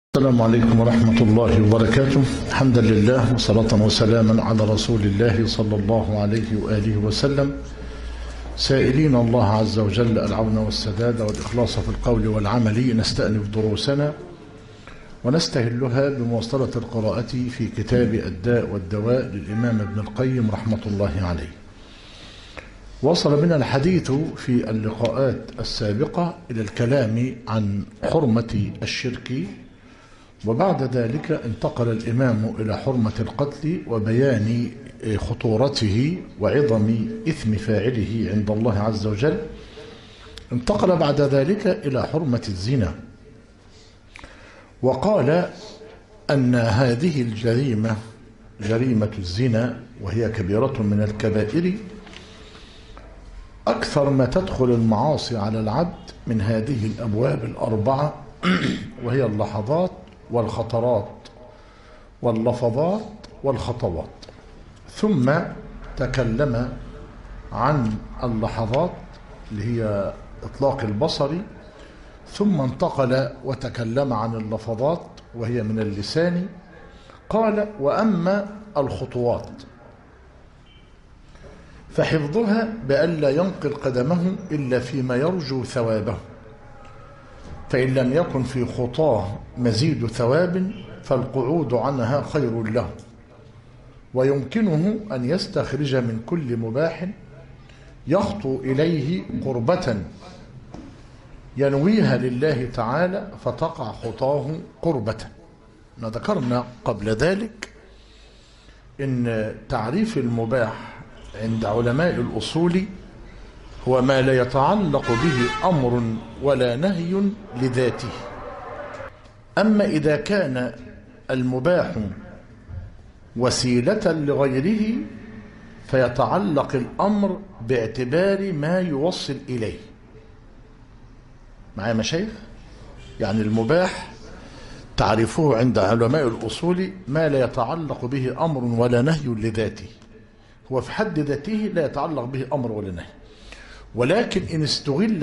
السلام عليكم ورحمة الله وبركاته. حمدا لله وصلاة وسلاما على رسول الله صلى الله عليه وآله وسلم، سائلين الله عز وجل العون والسداد والإخلاص في القول والعمل. نستأنف دروسنا ونستهلها بمواصلة القراءة في كتاب الداء والدواء للإمام ابن القيم رحمة الله عليه. وصل بنا الحديث في اللقاءات السابقة إلى الكلام عن حرمة الشرك، وبعد ذلك انتقل الإمام إلى حرمة القتل وبيان خطورته وعظم إثم فاعله عند الله عز وجل. انتقل بعد ذلك إلى حرمة الزنا، وقال أن هذه الجريمة جريمة الزنا وهي كبيرة من الكبائر، أكثر ما تدخل المعاصي على العبد من هذه الأبواب الأربعة، وهي اللحظات والخطرات واللفظات والخطوات. ثم تكلم عن اللحظات اللي هي إطلاق البصر، ثم انتقل وتكلم عن اللفظات وهي من اللسان. قال: وأما الخطوات فحفظها بألا ينقل قدمه إلا فيما يرجو ثوابه، فإن لم يكن في خطاه مزيد ثواب فالقعود عنها خير له، ويمكنه أن يستخرج من كل مباح يخطو إليه قربة ينويها لله تعالى فتقع خطاه قربة. ذكرنا قبل ذلك إن تعريف المباح عند علماء الأصول هو ما لا يتعلق به أمر ولا نهي لذاته. أما إذا كان المباح وسيلة لغيره فيتعلق الأمر باعتبار ما يوصل إليه. معايا مشايخ؟ يعني المباح تعرفه عند علماء الأصول ما لا يتعلق به أمر ولا نهي لذاته، هو في حد ذاته لا يتعلق به أمر ولا نهي، ولكن إن استغل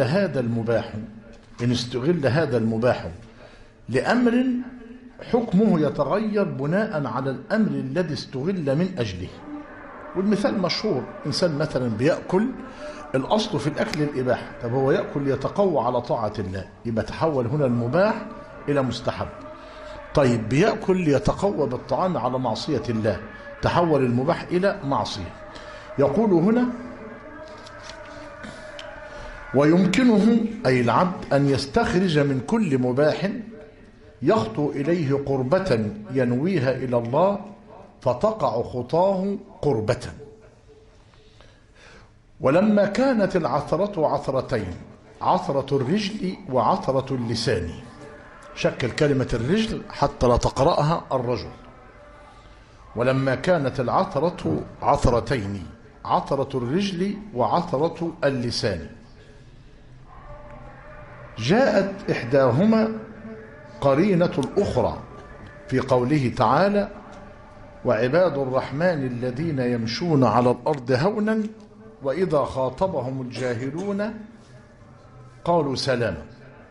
هذا المباح لأمر حكمه يتغير بناء على الأمر الذي استغل من أجله. والمثال مشهور، إنسان مثلا بيأكل، الأصل في الأكل الإباحة، طب هو يأكل يتقوى على طاعة الله، يبقى تحول هنا المباح إلى مستحب. طيب بيأكل ليتقوى بالطعام على معصية الله، تحول المباح إلى معصية. يقول هنا: ويمكنه أي العبد أن يستخرج من كل مباح يخطو إليه قربة ينويها إلى الله فتقع خطاه قربة. ولما كانت العثرة عثرتين، عثرة الرجل وعثرة اللسان، شكل كلمة الرجل حتى لا تقرأها الرجل. ولما كانت العثرة عثرتين، عثرة الرجل وعثرة اللسان، جاءت إحداهما قرينة الأخرى في قوله تعالى: وعباد الرحمن الذين يمشون على الأرض هونا وإذا خاطبهم الجاهلون قالوا سلاما.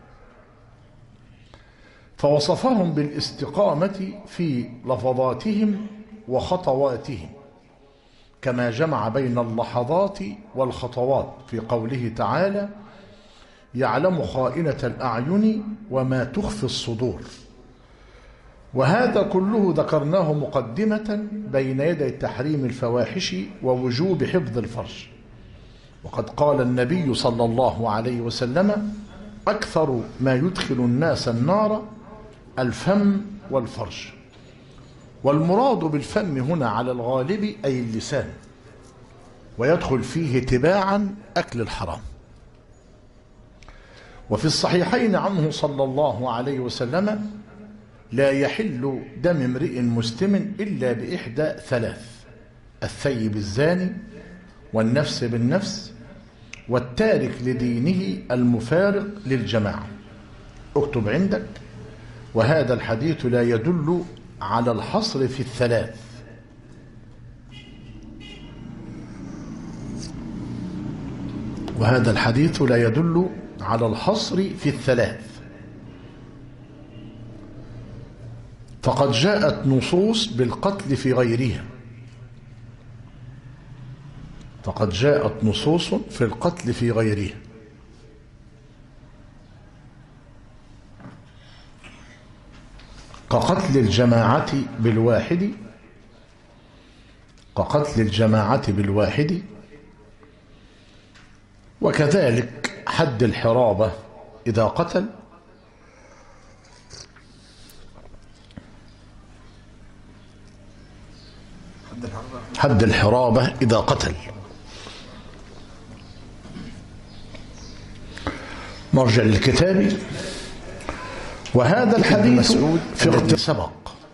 فوصفهم بالاستقامة في لفظاتهم وخطواتهم، كما جمع بين اللحظات والخطوات في قوله تعالى: يعلم خائنة الأعين وما تخفي الصدور. وهذا كله ذكرناه مقدمة بين يدي تحريم الفواحش ووجوب حفظ الفرج. وقد قال النبي صلى الله عليه وسلم: أكثر ما يدخل الناس النار الفم والفرج. والمراد بالفم هنا على الغالب أي اللسان، ويدخل فيه تباعا أكل الحرام. وفي الصحيحين عنه صلى الله عليه وسلم: لا يحل دم امرئ مسلم إلا بإحدى ثلاث: الثيب الزاني، والنفس بالنفس، والتارك لدينه المفارق للجماعة. اكتب عندك: وهذا الحديث لا يدل على الحصر في الثلاث. وهذا الحديث لا يدل على الحصر في الثلاث، فقد جاءت نصوص بالقتل في غيرها، فقد جاءت نصوص في القتل في غيرها، كقتل الجماعة بالواحد، كقتل الجماعة بالواحد، وكذلك حد الحرابة إذا قتل، حد الحرابة إذا قتل. مرجع للكتاب. وهذا الحديث في الذي سبق.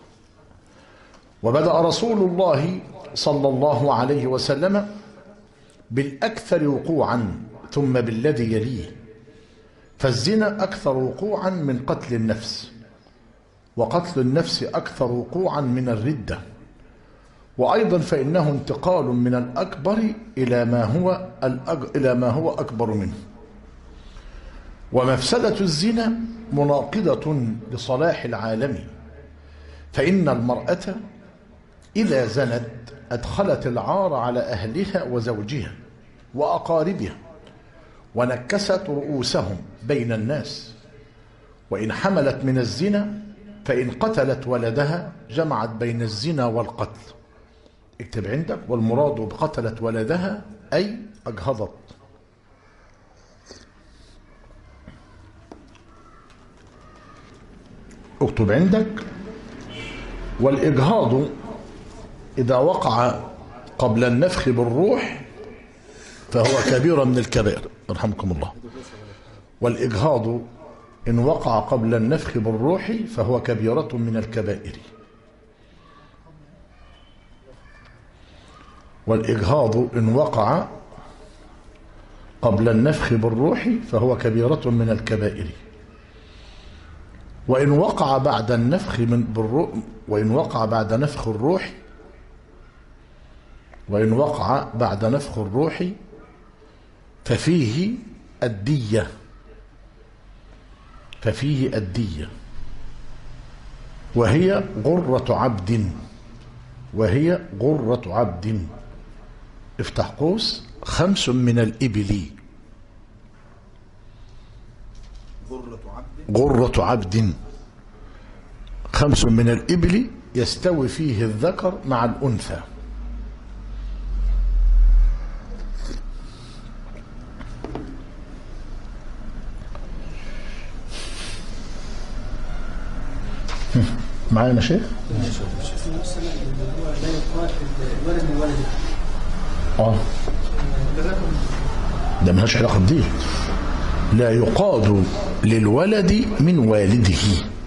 وبدأ رسول الله صلى الله عليه وسلم بالأكثر وقوعا ثم بالذي يليه، فالزنا أكثر وقوعا من قتل النفس، وقتل النفس أكثر وقوعا من الردة، وأيضا فإنه انتقال من الأكبر إلى ما هو أكبر منه. ومفسدة الزنا مناقضة لصلاح العالم، فإن المرأة إذا زنت أدخلت العار على أهلها وزوجها وأقاربها، ونكست رؤوسهم بين الناس. وإن حملت من الزنا فإن قتلت ولدها جمعت بين الزنا والقتل. اكتب عندك: والمراد بقتلت ولدها أي أجهضت. اكتب عندك: والإجهاض إذا وقع قبل النفخ بالروح فهو كبيرة من الكبائر. رحمكم الله. والإجهاض إن وقع قبل النفخ بالروح فهو كبيرة من الكبائر. والإجهاض إن وقع قبل النفخ بالروح فهو كبيرة من الكبائر. وإن وقع بعد النفخ بالروح، وإن وقع بعد نفخ الروح، وإن وقع بعد نفخ الروح ففيه الدية، ففيه الدية، وهي غرة عبد، وهي غرة عبد. افتح قوس: 5 من الإبل. غرة عبد 5 من الإبل يستوي فيه الذكر مع الأنثى. معايا يا شيخ؟ ده ملهاش علاقة بدي. لا يقاد للولد من والده.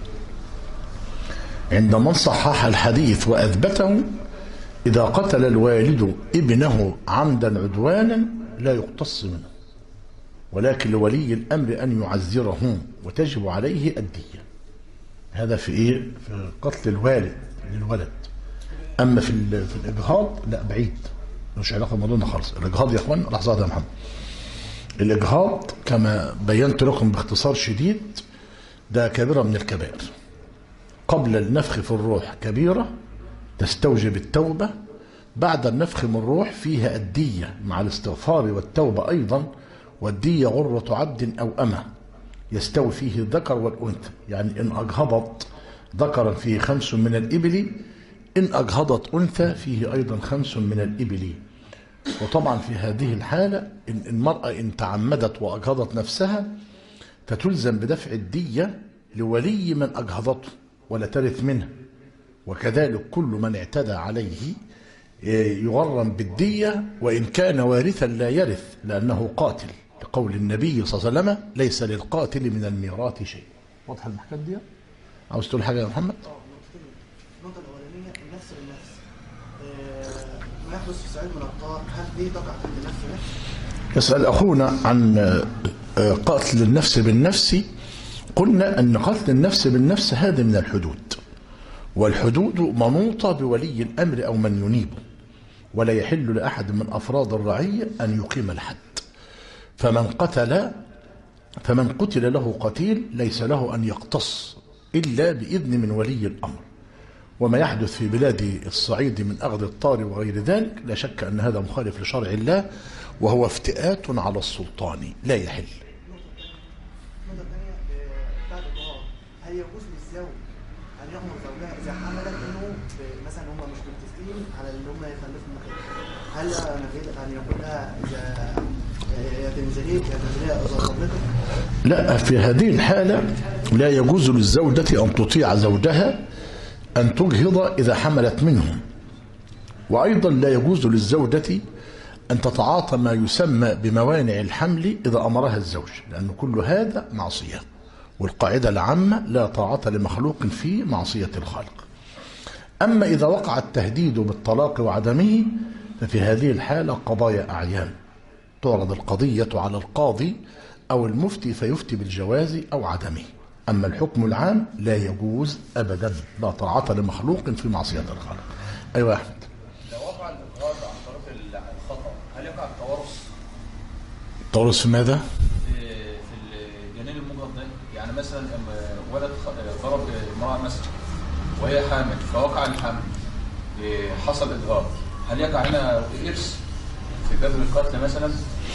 عند من صحح الحديث وأثبته: إذا قتل الوالد ابنه عمدا عدوانا لا يقتص منه، ولكن لولي الأمر أن يعزره وتجب عليه الدية. هذا في إيه؟ في قتل الوالد للولد. أما في الإجهاض لا، بعيد، مش علاقة بموضوعنا خالص. الإجهاض يا إخوان، لحظة يا محمد، الإجهاض كما بينت لكم باختصار شديد ده كبيرة من الكبائر. قبل النفخ في الروح كبيرة تستوجب التوبة، بعد النفخ من الروح فيها الدية مع الاستغفار والتوبة أيضا. والدية غرة عبد أو أمة يستوي فيه الذكر والأنثى. يعني إن أجهضت ذكرا فيه 5 من الإبل، إن أجهضت أنثى فيه أيضا 5 من الإبل. وطبعا في هذه الحالة إن المرأة إن تعمدت وأجهضت نفسها فتلزم بدفع الدية لولي من أجهضته ولا ترث منه. وكذلك كل من اعتدى عليه يغرم بالدية، وإن كان وارثا لا يرث لأنه قاتل، لقول النبي صلى الله عليه وسلم: ليس للقاتل من الميراث شيء. واضح المحكمة دي؟ عاوز تقول حاجة يا محمد؟ النقطة الأولانية النفس بالنفس، ما يحدث في سعيد من الطار، هل دي تقع تحت النفس بالنفس؟ يسأل أخونا عن قتل النفس بالنفس. قلنا أن قتل النفس بالنفس هذا من الحدود، والحدود منوطة بولي الأمر أو من ينيبه، ولا يحل لأحد من أفراد الرعية أن يقيم الحد. فمن قتل له قتيل ليس له أن يقتص إلا بإذن من ولي الأمر. وما يحدث في بلاد الصعيد من أخذ الطار وغير ذلك لا شك أن هذا مخالف لشرع الله، وهو افتئات على السلطان لا يحل. النقطة الثانية بتاعت الإجهاض، هل يجوز للزوج أن يأمر زوجها إذا حملت إنه مثلا هم مش متفقين على إن هم يخلفوا مكان، هل أن يقول لها إذا يا تنزلي إذا طلقت؟ لا، في هذه الحالة لا يجوز للزوجة أن تطيع زوجها أن تجهض إذا حملت منه، وأيضا لا يجوز للزوجة أن تتعاطى ما يسمى بموانع الحمل إذا أمرها الزوج، لأن كل هذا معصية، والقاعدة العامة لا طاعة لمخلوق في معصية الخالق. أما إذا وقع التهديد بالطلاق وعدمه ففي هذه الحالة قضايا أعيان، تعرض القضية على القاضي أو المفتي فيفتي بالجواز أو عدمه. أما الحكم العام لا يجوز أبدا، لا طاعة لمخلوق في معصية الخالق. أيوة يا أحمد. لو وقع الإجهاض عن طريق الخطأ هل يقع التوارث؟ التوارث في ماذا؟ في الجنين المجهض ده، يعني مثلا ولد ضرب امرأة مثلا وهي حامل فوقع الحمل، حصل إجهاض، هل يقع هنا إرث في باب القتل مثلا؟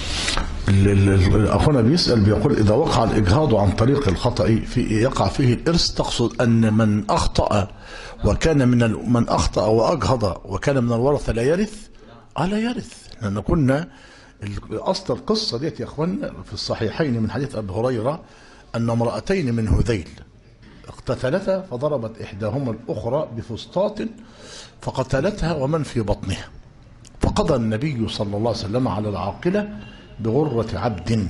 أخونا بيسأل بيقول إذا وقع الإجهاض عن طريق الخطأ في يقع فيه الإرث، تقصد أن من أخطأ وكان من أخطأ وأجهض وكان من الورثة لا يرث؟ لا يرث، لأن كنا أصل القصة ديت يا أخوانا في الصحيحين من حديث أبي هريرة أن امرأتين من هذيل اقتتلتا فضربت إحداهما الأخرى بفسطاط فقتلتها ومن في بطنها، فقضى النبي صلى الله عليه وسلم على العاقلة بغرة عبد،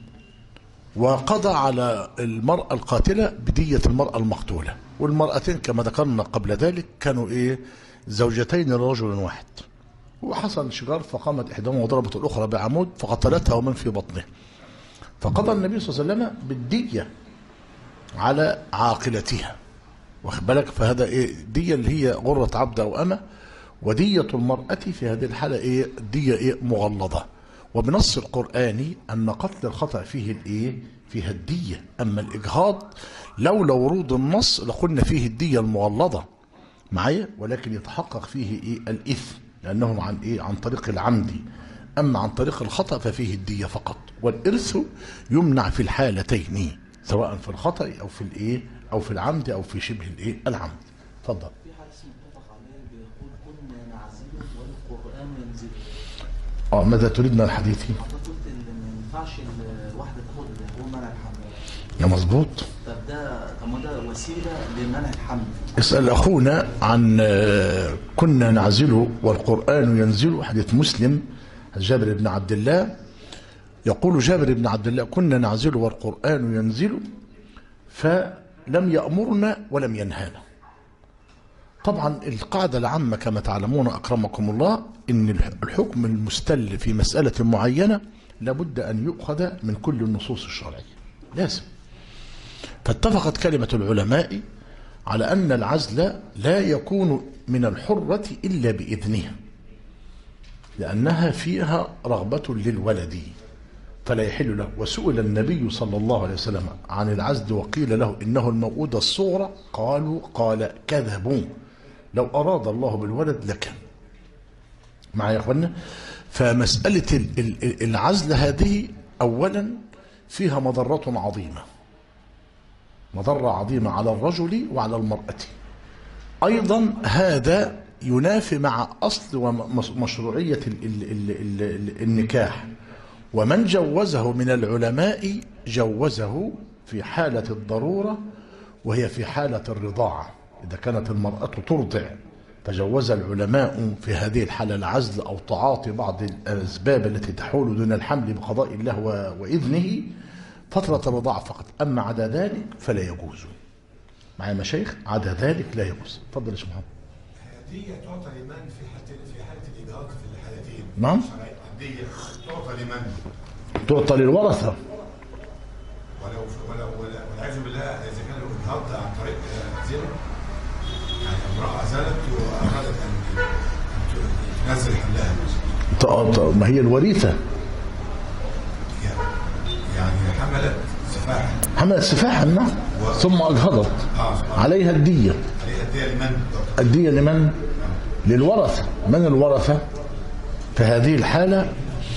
وقضى على المرأة القاتلة بدية المرأة المقتولة، والمرأتين كما ذكرنا قبل ذلك كانوا زوجتين لرجل واحد، وحصل شجار فقامت إحداهما وضربت الأخرى بعمود فقتلتها ومن في بطنها، فقضى النبي صلى الله عليه وسلم بالدية على عاقلتها، واخد بالك؟ فهذا دية اللي هي غرة عبد أو أمة، ودية المرأة في هذه الحالة دية مغلظة، وبنص القرآني أن قتل الخطأ فيها الدية. أما الإجهاض لولا ورود النص لقلنا فيه الدية المغلظة معايا، ولكن يتحقق فيه الإثم لأنه عن طريق العمد، أما عن طريق الخطأ ففيه الدية فقط، والإرث يمنع في الحالتين سواء في الخطأ أو في العمد أو في شبه العمد. اتفضل. في حديث متفق عليه بيقول كنا نعزله والقرآن ينزله. ماذا تريد من الحديث؟ حضرتك قلت ان ما ينفعش الواحده تاخد هرمون منع الحمل. يا مظبوط. طب ما ده وسيله لمنع الحمل. اسال اخونا عن كنا نعزله والقرآن ينزله، حديث مسلم جابر بن عبد الله، يقول جابر بن عبد الله كنا نعزله والقرآن ينزله فلم يأمرنا ولم ينهانا. طبعا القاعدة العامة كما تعلمون أكرمكم الله إن الحكم المستل في مسألة معينة لابد أن يؤخذ من كل النصوص الشرعية لازم. فاتفقت كلمة العلماء على أن العزل لا يكون من الحرة إلا بإذنها، لأنها فيها رغبة للولد فلا يحل له. وسئل النبي صلى الله عليه وسلم عن العزل وقيل له إنه الموؤودة الصغرى، قال كذبوا، لو أراد الله بالولد لكان. معايا يا أخوانا؟ فمسألة العزل هذه أولا فيها مضرة عظيمة، مضرة عظيمة على الرجل وعلى المرأة. أيضا هذا ينافي مع أصل ومشروعية النكاح، ومن جوزه من العلماء جوزه في حالة الضرورة وهي في حالة الرضاعة، إذا كانت المرأة ترضع فجوز العلماء في هذه الحالة العزل أو تعاطي بعض الأسباب التي تحول دون الحمل بقضاء الله وإذنه فترة الرضاعة فقط، أما عدا ذلك فلا يجوز. معايا مشايخ؟ عدا ذلك لا يجوز. تفضل يا شيخ محمد. الدية تعطى لمن في حالة الإجهاض في الحالتين؟ نعم. الدية تعطى لمن؟ تعطى للورثة. والعياذ بالله إذا كان الإجهاض عن طريق زنا، يعني امرأة زنت وأرادت أن تنزل حملها. ما هي الوريثة. يعني حملت سفاحا. نعم. ثم أجهضت عليها الدية. الدية لمن؟ الدية لمن؟ للورثة. من الورثة؟ في هذه الحالة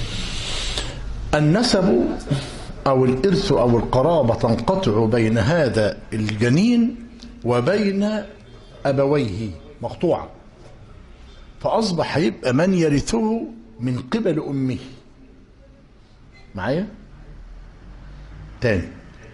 النسب أو الإرث أو القرابة تنقطع بين هذا الجنين وبين أبويه، مقطوعة، فأصبح يبقى من يرثه من قبل أمه. معايا؟ تاني،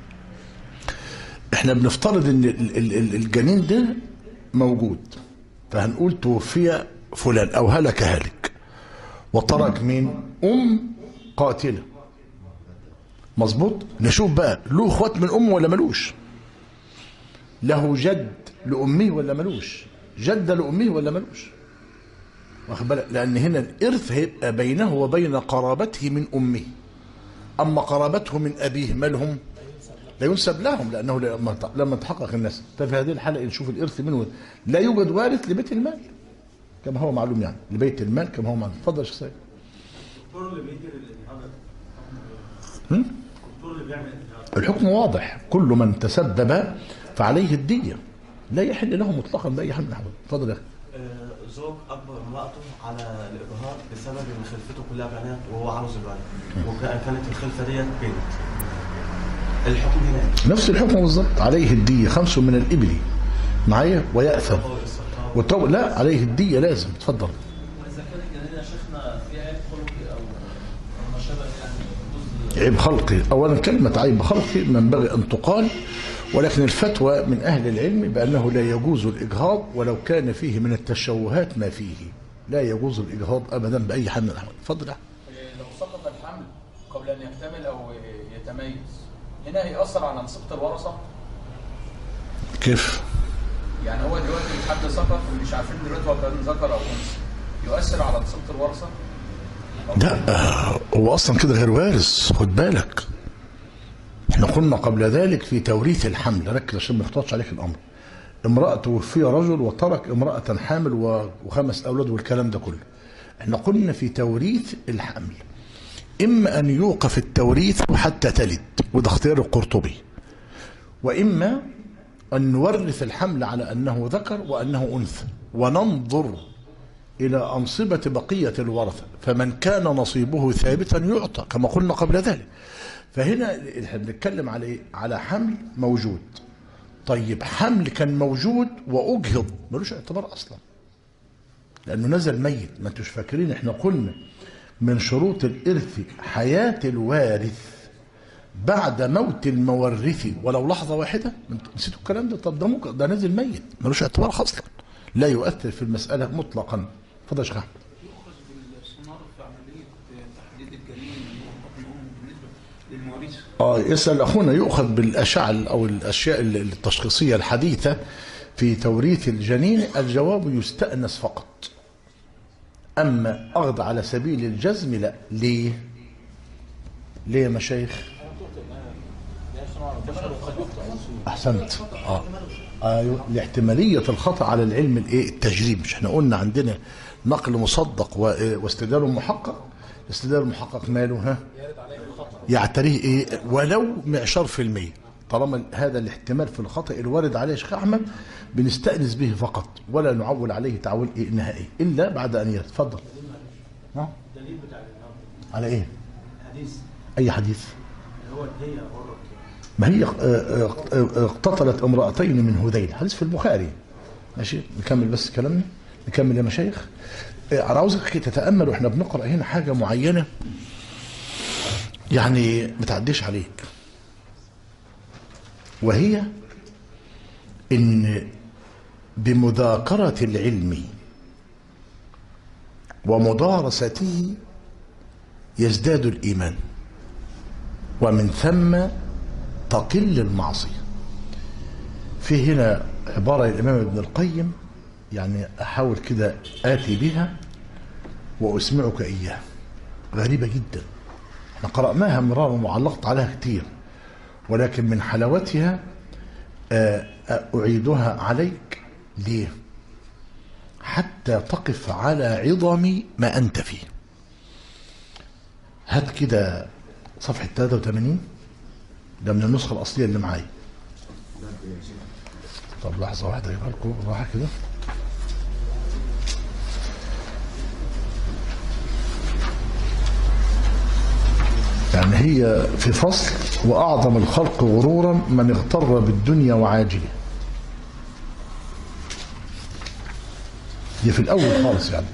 احنا بنفترض ان الجنين ده موجود، فهنقول توفي فلان او هلك هالك وترك مين؟ قاتلة. مظبوط. نشوف بقى له اخوات من امه ولا ملوش، له جد لامه ولا ملوش، جد لامه ولا ملوش، واخد بالك؟ لان هنا الارث هيبقى بينه وبين قرابته من امه. اما قرابته من ابيه مالهم؟ لا ينسب لهم، لانه لما تحقق النسب. ففي هذه الحاله نشوف الارث منه لا يوجد وارث لبيت المال كما هو معلوم، يعني لبيت المال كما هو معلوم. اتفضل يا شيخ سيد. الدكتور اللي بيجي للإنهاء، الدكتور اللي بيعمل الإنهاء، الحكم واضح، كل من تسبب فعليه الدية، لا يحل له مطلقا باي حال من الاحوال. اتفضل يا اخي. زوج اجبر امراته على الابهار بسبب ان خلفته كلها بنات وهو عاوز الولد، وكانت الخلفه ديت بنت. الحكم هنا نفس الحكم بالظبط، عليه الدية 5 من الإبل. معايا؟ ويأثم لا، عليه الدية لازم. اتفضل. واذا كان الجنين يا شيخنا في عيب خلقي او ما شابه يعني عيب خلقي، أولا كلمة عيب خلقي ينبغي أن تقال، ولكن الفتوى من أهل العلم بأنه لا يجوز الإجهاض ولو كان فيه من التشوهات ما فيه، لا يجوز الإجهاض أبدا بأي حال من الأحوال. اتفضل. لو سقط الحمل قبل أن يكتمل أو يتميز، هنا هيأثر على نسبة الورثة؟ كيف؟ يعني هو دلوقتي الحد سقط ومش عارفين دلوقتي هو كان ذكر أو أنثى، يؤثر على نسبة الورثة؟ لا، هو أصلا كده غير وارث، خد بالك. احنا قلنا قبل ذلك في توريث الحمل، ركز عشان ما يخططش عليك الأمر. امرأة توفي رجل وترك امرأة حامل و5 أولاد والكلام ده كله. احنا قلنا في توريث الحمل إما أن يوقف التوريث حتى تلد، وده اختيار القرطبي، وإما أن نورث الحمل على أنه ذكر وأنه أنثى، وننظر إلى أنصبة بقية الورثة، فمن كان نصيبه ثابتا يعطى كما قلنا قبل ذلك. فهنا احنا بنتكلم على ايه؟ على حمل موجود. طيب حمل كان موجود وأجهض ملوش اعتبار أصلا، لأنه نزل ميت. ما انتوش فاكرين احنا قلنا من شروط الإرث حياة الوارث بعد موت المورث ولو لحظة واحدة؟ نسيتوا الكلام ده؟ طب ده نزل ميت ملوش اعتبار اصلا، لا يؤثر في المسألة مطلقا. اتفضل يا شيخ احمد. يؤخذ بالسونار في عمليه تحديد الجنين من بطن امه بالنسبه للمواريث. يسأل اخونا، يؤخذ بالاشعة او الاشياء التشخيصية الحديثة في توريث الجنين؟ الجواب يستأنس فقط، اما اخذ على سبيل الجزم لا. ليه؟ ليه يا مشايخ؟ احسنت. لاحتماليه الخطا على العلم التجريبي. مش احنا قلنا عندنا نقل مصدق واستدلال محقق؟ الاستدلال المحقق ماله؟ يعتريه ولو معشار في المية. طالما هذا الاحتمال في الخطا الوارد عليه يا شيخ احمد بنستأنس به فقط، ولا نعول عليه تعويل نهائي الا بعد ان يرد. اتفضل. الدليل بتاع على ايه؟ الحديث. اي حديث؟ هو الدية غرة. ما هي اقتتلت امرأتين من هذيل، حديث في البخاري. ماشي، نكمل بس كلامنا، نكمل يا مشايخ. انا عاوزك تتأمل واحنا بنقرأ هنا حاجة معينة يعني ما تعديش عليك، وهي ان بمذاكرة العلم ومدارسته يزداد الإيمان، ومن ثم تقل المعصية. في هنا عبارة الإمام ابن القيم، يعني أحاول كده آتي بها وأسمعك إياها، غريبة جدا. احنا قرأناها مرارا وعلقت عليها كتير، ولكن من حلاوتها أعيدها عليك. ليه؟ حتى تقف على عظم ما أنت فيه. هات كده صفحة 83، ده من النسخة الأصلية اللي معايا. طب لحظة واحدة اجيبها لكم راحة كده. يعني هي في فصل: وأعظم الخلق غرورا من اغتر بالدنيا وعاجله. دي في الأول خالص يعني.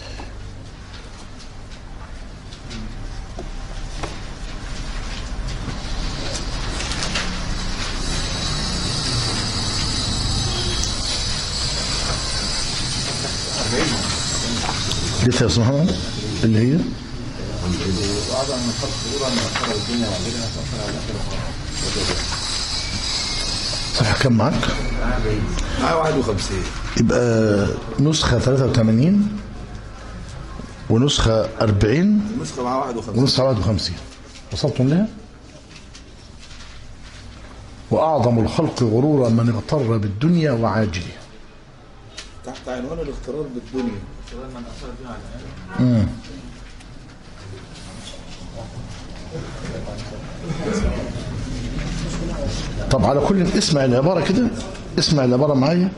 لسه يا اسمها اللي هي وأعظم من الخلق غرورا من اغتر بالدنيا وعاجله فأثر على الآخرة. صح كم معاك؟ معايا 51. يبقى نسخة 83 ونسخة 40 النسخة معايا 51 ونسخة 51. وصلتم لها؟ وأعظم الخلق غرورا من اغتر بالدنيا وعاجله. تحت عنوان الاغترار بالدنيا. من أثر بها على الآخرة. طب على كل اسمع العبارة كده، اسمع العبارة معايا.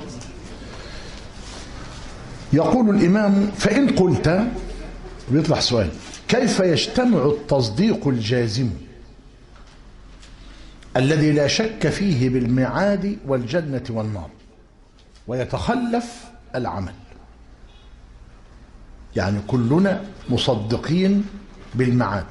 يقول الإمام: فإن قلت، ويطلع سؤال: كيف يجتمع التصديق الجازم الذي لا شك فيه بالميعاد والجنة والنار ويتخلف العمل؟ يعني كلنا مصدقين بالميعاد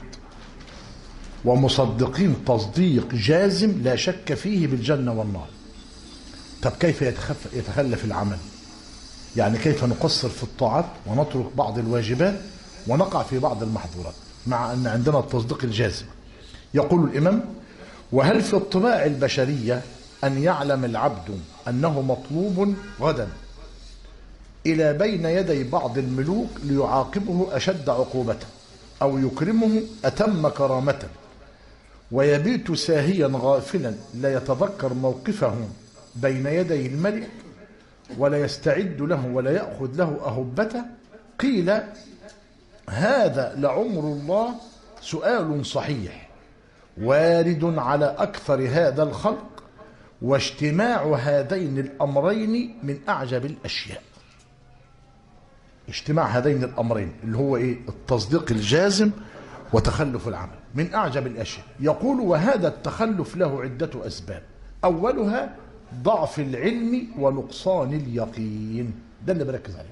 ومصدقين تصديق جازم لا شك فيه بالجنة والنار. طب كيف يتخلف العمل؟ يعني كيف نقصر في الطاعات ونترك بعض الواجبات ونقع في بعض المحظورات مع أن عندنا التصديق الجازم؟ يقول الإمام: وهل في الطباع البشرية أن يعلم العبد أنه مطلوب غدا إلى بين يدي بعض الملوك ليعاقبه أشد عقوبة أو يكرمه أتم كرامة، ويبيت ساهيا غافلا لا يتذكر موقفه بين يدي الملك ولا يستعد له ولا يأخذ له أهبته؟ قيل: هذا لعمر الله سؤال صحيح وارد على أكثر هذا الخلق، واجتماع هذين الأمرين من أعجب الأشياء. اجتماع هذين الأمرين اللي هو إيه؟ التصديق الجازم وتخلف العمل من أعجب الأشياء. يقول: وهذا التخلف له عدة أسباب، أولها ضعف العلم ونقصان اليقين. ده اللي بركز عليه،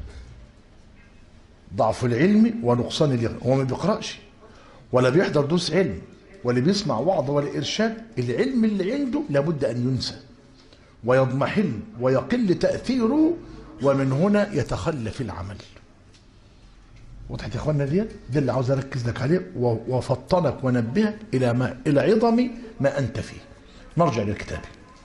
ضعف العلم ونقصان اليقين. هو ما بيقرأش ولا بيحضر دروس علم ولا بيسمع وعظ ولا إرشاد، العلم اللي عنده لابد أن ينسى ويضمحل ويقل تأثيره، ومن هنا يتخلف العمل. وضحت يا اخوانا ديت؟ ده اللي عاوز اركز لك عليه وافطنك ونبهك الى عظم ما انت فيه. نرجع للكتاب.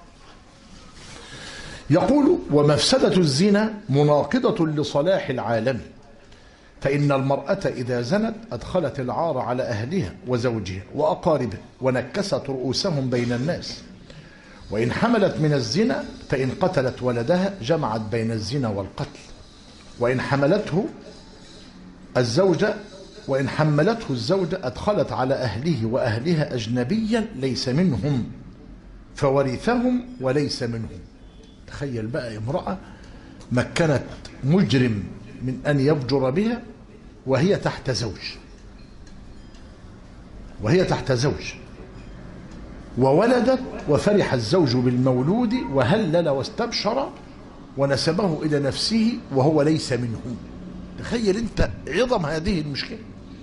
يقول: ومفسدة الزنا مناقضة لصلاح العالم، فإن المرأة إذا زنت أدخلت العار على أهلها وزوجها وأقاربها ونكست رؤوسهم بين الناس، وإن حملت من الزنا فإن قتلت ولدها جمعت بين الزنا والقتل، وإن حملته الزوجة أدخلت على أهله وأهلها أجنبيا ليس منهم فورثهم وليس منهم. تخيل بقى امرأة مكنت مجرم من أن يفجر بها وهي تحت زوج وولدت، وفرح الزوج بالمولود وهلل واستبشر ونسبه إلى نفسه وهو ليس منهم. تخيل انت عظم هذه المشكلة.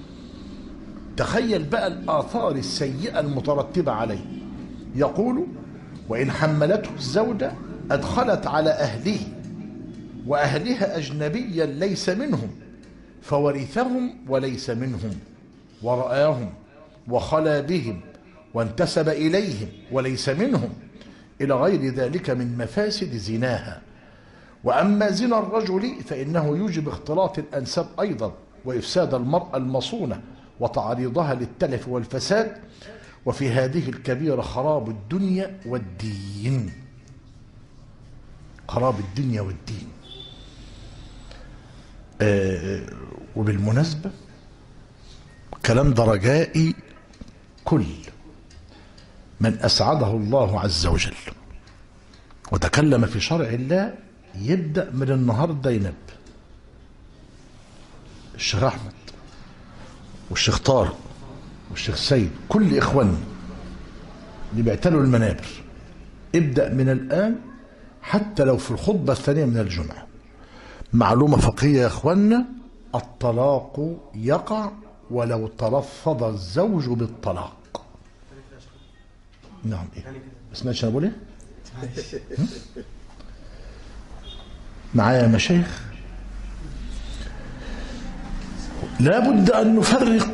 تخيل بقى الآثار السيئة المترتبة عليه. يقول: وإن حملته الزوجة أدخلت على أهله وأهلها أجنبيا ليس منهم فورثهم وليس منهم، ورآهم وخلا بهم وانتسب إليهم وليس منهم، إلى غير ذلك من مفاسد زناها. وأما زنا الرجل فإنه يوجب اختلاط الأنساب أيضا، وإفساد المرأة المصونة وتعريضها للتلف والفساد، وفي هذه الكبيرة خراب الدنيا والدين. خراب الدنيا والدين. وبالمناسبة كلام ده رجائي كل من أسعده الله عز وجل وتكلم في شرع الله يبدأ من النهارده ينبه. الشيخ أحمد والشيخ طارق والشيخ سيد كل إخواننا اللي بيعتلوا المنابر، ابدأ من الآن حتى لو في الخطبة الثانية من الجمعة. معلومة فقهية يا إخواننا: الطلاق يقع ولو تلفظ الزوج بالطلاق. نعم. إيه؟ ما سمعتش أنا بقول إيه؟ معايا يا مشايخ؟ لابد أن نفرق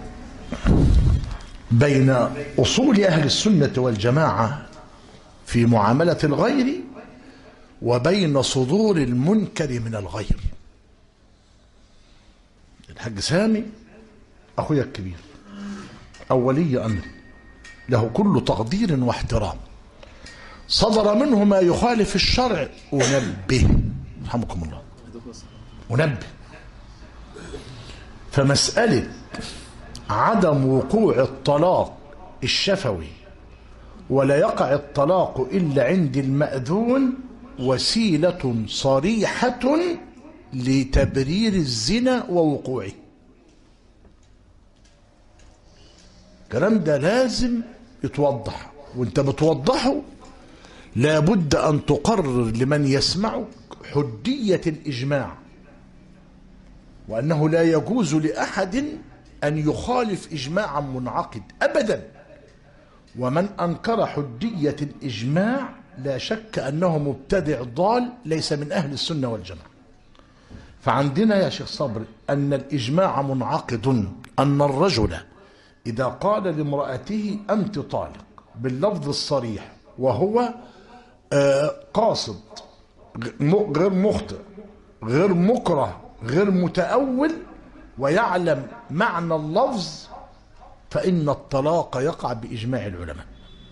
بين أصول أهل السنة والجماعة في معاملة الغير وبين صدور المنكر من الغير. الحاج سامي أخويا الكبير أو ولي أمر له كل تقدير واحترام، صدر منه ما يخالف الشرع أنبه، رحمكم الله، أنبه. فمسألة عدم وقوع الطلاق الشفوي ولا يقع الطلاق إلا عند المأذون وسيلة صريحة لتبرير الزنا ووقوعه. الكلام ده لازم يتوضح، وانت بتوضحه لابد أن تقرر لمن يسمعك حجية الإجماع، وأنه لا يجوز لأحد أن يخالف إجماعا منعقد أبدا. ومن أنكر حجية الإجماع لا شك أنه مبتدع ضال ليس من أهل السنة والجماعة. فعندنا يا شيخ صبري أن الإجماع منعقد أن الرجل إذا قال لامرأته أنت طالق باللفظ الصريح وهو قاصد غير مخطئ غير مكره غير متأول ويعلم معنى اللفظ، فإن الطلاق يقع بإجماع العلماء.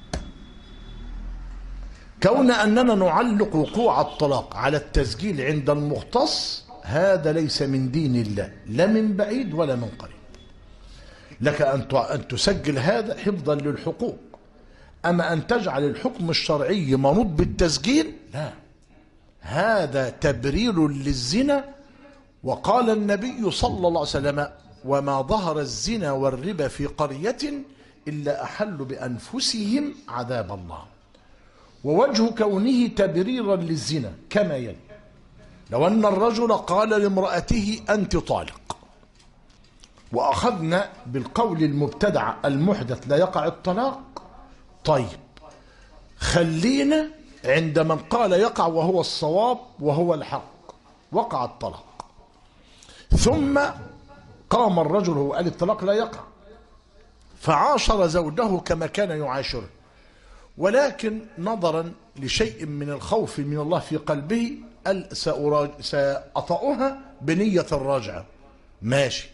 كون أننا نعلق وقوع الطلاق على التسجيل عند المختص هذا ليس من دين الله لا من بعيد ولا من قريب. لك أن تسجل هذا حفظا للحقوق، أما أن تجعل الحكم الشرعي منوط بالتسجيل لا، هذا تبرير للزنا. وقال النبي صلى الله عليه وسلم: وما ظهر الزنا والربا في قرية إلا أحلوا بأنفسهم عذاب الله. ووجه كونه تبريرا للزنا كما يلي: لو أن الرجل قال لامرأته أنت طالق، وأخذنا بالقول المبتدع المحدث لا يقع الطلاق، طيب خلينا عند من قال يقع وهو الصواب وهو الحق، وقع الطلاق. ثم قام الرجل هو قال الطلاق لا يقع، فعاشر زوجه كما كان يعاشره، ولكن نظرا لشيء من الخوف من الله في قلبه قال سأطأها بنية الرجعة. ماشي،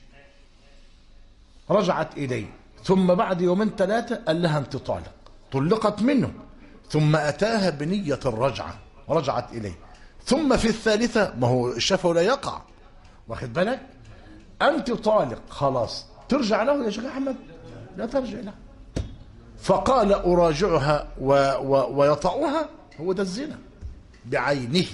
رجعت إليه، ثم بعد يومين ثلاثة قال لها أنت طالق، طلقت منه، ثم أتاها بنية الرجعة، رجعت إليه، ثم في الثالثة ما هو الشفوي لا يقع، واخد بالك؟ أنت طالق، خلاص ترجع له يا شيخ أحمد؟ لا ترجع له. فقال أراجعها ويطأها، هو ده الزنا بعينه.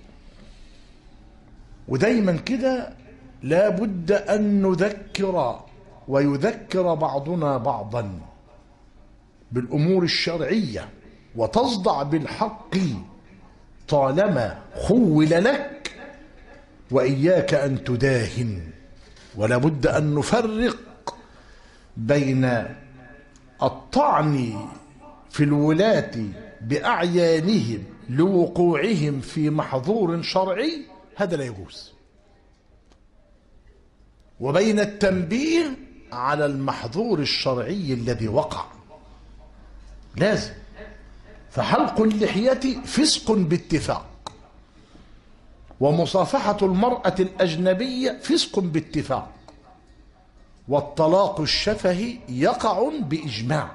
ودايما كده لابد أن نذكر ويذكر بعضنا بعضا بالأمور الشرعية وتصدع بالحق طالما خول لك، وإياك أن تداهن. ولا بد أن نفرق بين الطعن في الولاة بأعيانهم لوقوعهم في محظور شرعي، هذا لا يجوز، وبين التنبيه على المحظور الشرعي الذي وقع. لازم. فحلق اللحية فسق باتفاق، ومصافحة المرأة الأجنبية فسق باتفاق، والطلاق الشفهي يقع بإجماع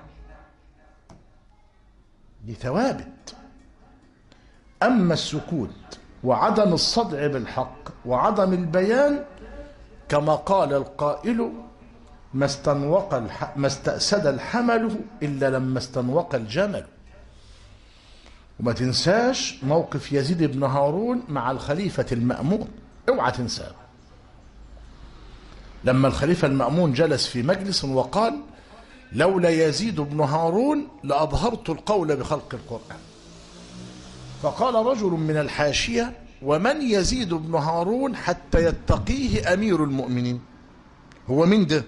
لثوابت. أما السكوت وعدم الصدع بالحق وعدم البيان كما قال القائل: ما استأسد الحمل إلا لما استنوق الجمل. وما تنساش موقف يزيد بن هارون مع الخليفة المأمون، اوعى تنساه. لما الخليفة المأمون جلس في مجلس وقال: لولا يزيد بن هارون لأظهرت القول بخلق القرآن. فقال رجل من الحاشية: ومن يزيد بن هارون حتى يتقيه أمير المؤمنين؟ هو من ده؟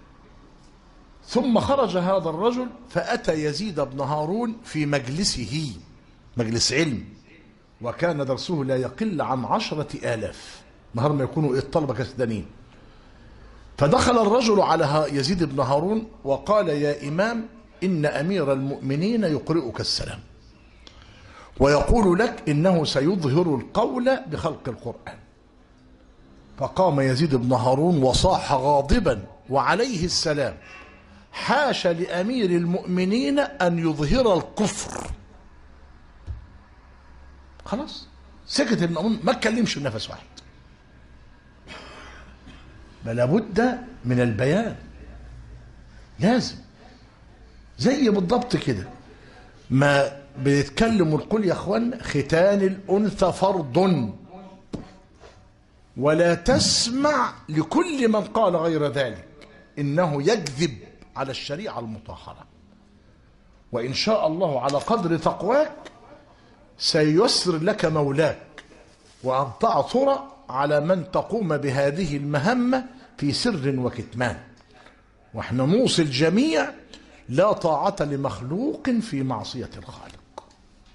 ثم خرج هذا الرجل فأتى يزيد بن هارون في مجلسه، مجلس علم، وكان درسه لا يقل عن 10,000 نهار ما يكونوا الطلبة كسدانين. فدخل الرجل على يزيد بن هارون وقال: يا إمام، إن أمير المؤمنين يقرئك السلام ويقول لك إنه سيظهر القول بخلق القرآن. فقام يزيد بن هارون وصاح غاضبا وعليه السلام: حاش لأمير المؤمنين أن يظهر الكفر. خلاص سكت المأمون، ما اتكلمش بنفس واحد. بل بد من البيان، لازم زي بالضبط كده ما بنتكلم ونقول: يا اخوان، ختان الأنثى فرض، ولا تسمع لكل من قال غير ذلك، إنه يكذب على الشريعة المطهرة. وإن شاء الله على قدر تقواك سييسر لك مولاك، وأن تعثر على من تقوم بهذه المهمة في سر وكتمان. واحنا نوصي الجميع: لا طاعة لمخلوق في معصية الخالق.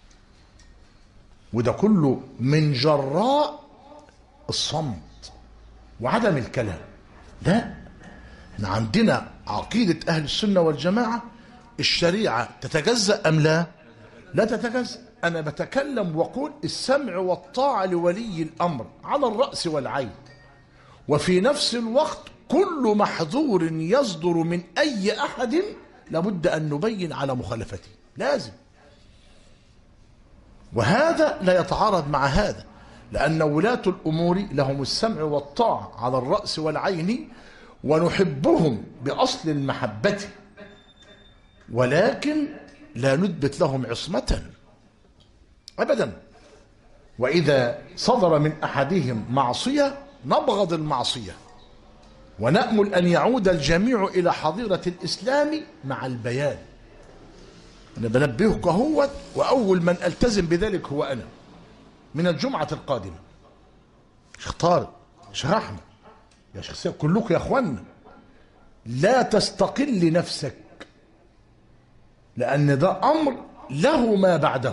وده كله من جراء الصمت وعدم الكلام. لا، احنا عندنا عقيدة أهل السنة والجماعة: الشريعة تتجزأ أم لا؟ لا تتجزأ. أنا بتكلم وأقول: السمع والطاعة لولي الأمر على الرأس والعين، وفي نفس الوقت كل محظور يصدر من أي أحد لابد أن نبين على مخالفته، لازم. وهذا لا يتعارض مع هذا، لأن ولاة الأمور لهم السمع والطاعة على الرأس والعين، ونحبهم بأصل المحبة، ولكن لا نثبت لهم عصمة أبدا. وإذا صدر من أحدهم معصية نبغض المعصية، ونأمل أن يعود الجميع إلى حظيرة الإسلام مع البيان. أنا بنبهك هو، وأول من ألتزم بذلك هو أنا من الجمعة القادمة. شيخ طارق، شيخ أحمد، يا شيخ سيد، كلكم يا أخوانا، لا تستقل نفسك، لأن ده أمر له ما بعده.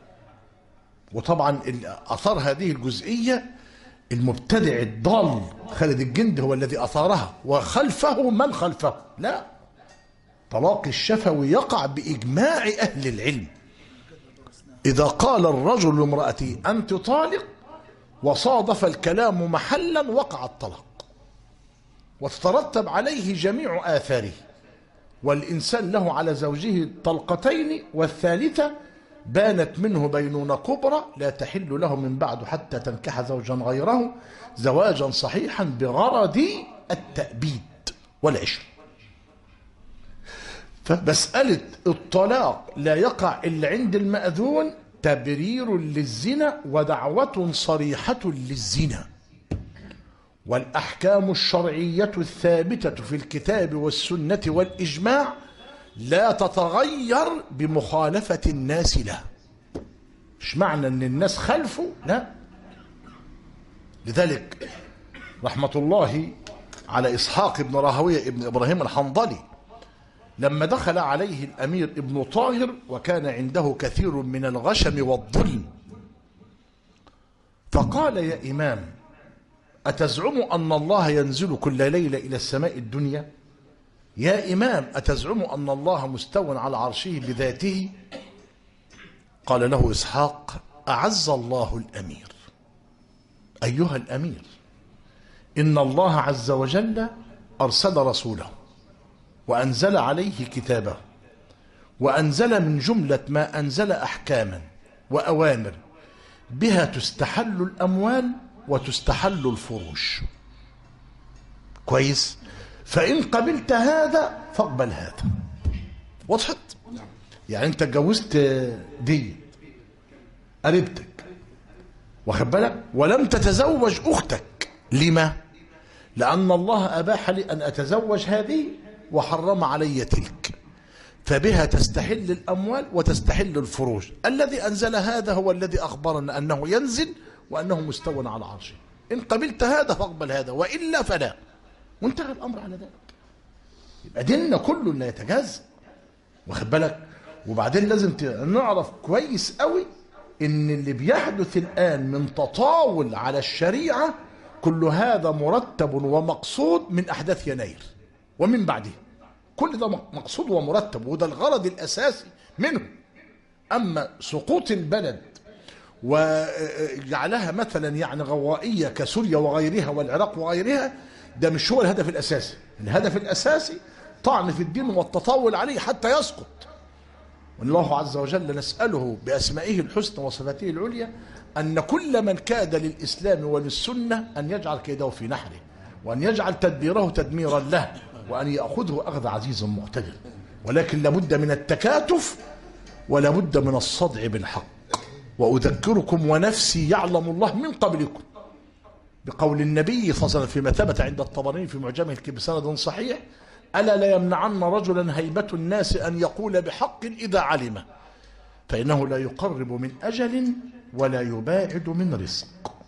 وطبعا أثار هذه الجزئية المبتدع الضال خالد الجندي هو الذي أثارها، وخلفه من خلفه. لا، طلاق الشفوي يقع بإجماع أهل العلم. إذا قال الرجل لامرأته أنت طالق وصادف الكلام محلا وقع الطلاق، وتترتب عليه جميع آثاره، والإنسان له على زوجه طلقتين، والثالثة بانت منه بينونة كبرى لا تحل له من بعد حتى تنكح زوجا غيره زواجا صحيحا بغرض التأبيد والعشر. فمسألة الطلاق لا يقع إلا عند المأذون تبرير للزنا ودعوة صريحة للزنا، والأحكام الشرعية الثابتة في الكتاب والسنة والإجماع لا تتغير بمخالفة الناس له. مش معنى أن الناس خلفوا، لا. لذلك رحمة الله على إسحاق بن راهويه ابن إبراهيم الحنظلي، لما دخل عليه الأمير ابن طاهر وكان عنده كثير من الغشم والظلم، فقال: يا إمام، أتزعم أن الله ينزل كل ليلة إلى السماء الدنيا؟ يا إمام، أتزعم أن الله مستوى على عرشه بذاته؟ قال له إسحاق: أعز الله الأمير. أيها الأمير، إن الله عز وجل أرسل رسوله وأنزل عليه كتابه، وأنزل من جملة ما أنزل أحكاما وأوامر بها تستحل الأموال وتستحل الفروج. كويس؟ فإن قبلت هذا فاقبل هذا. وضحت؟ يعني أنت اتجوزت دي قريبتك، واخد بالك؟ ولم تتزوج أختك. لما؟ لأن الله أباح لي أن أتزوج هذه وحرم علي تلك، فبها تستحل الأموال وتستحل الفروج. الذي أنزل هذا هو الذي أخبرنا أنه ينزل وأنه مستوى على عرشه. إن قبلت هذا فاقبل هذا، وإلا فلا، وانتهى الأمر على ذلك. يبقى ديننا كله لا يتجاز، واخد بالك؟ وبعدين لازم نعرف كويس قوي إن اللي بيحدث الآن من تطاول على الشريعة كل هذا مرتب ومقصود من أحداث يناير ومن بعده. كل ده مقصود ومرتب، وده الغرض الأساسي منه. أما سقوط البلد وجعلها مثلا يعني غوائية كسوريا وغيرها والعراق وغيرها، ده مش هو الهدف الأساسي. الهدف الأساسي طعن في الدين والتطاول عليه حتى يسقط. والله عز وجل نسأله بأسمائه الحسنى وصفاته العليا أن كل من كاد للإسلام وللسنة أن يجعل كيده في نحره، وأن يجعل تدبيره تدميرا له، وأن يأخذه أخذ عزيز مقتدر. ولكن لابد من التكاتف ولابد من الصدع بالحق. وأذكركم ونفسي يعلم الله من قبلكم بقول النبي صلى الله عليه وسلم فيما ثبت عند الطبراني في معجمه الكبير بسند صحيح: ألا لا يمنعن رجلا هيبة الناس أن يقول بحق إذا علم، فإنه لا يقرب من أجل ولا يباعد من رزق.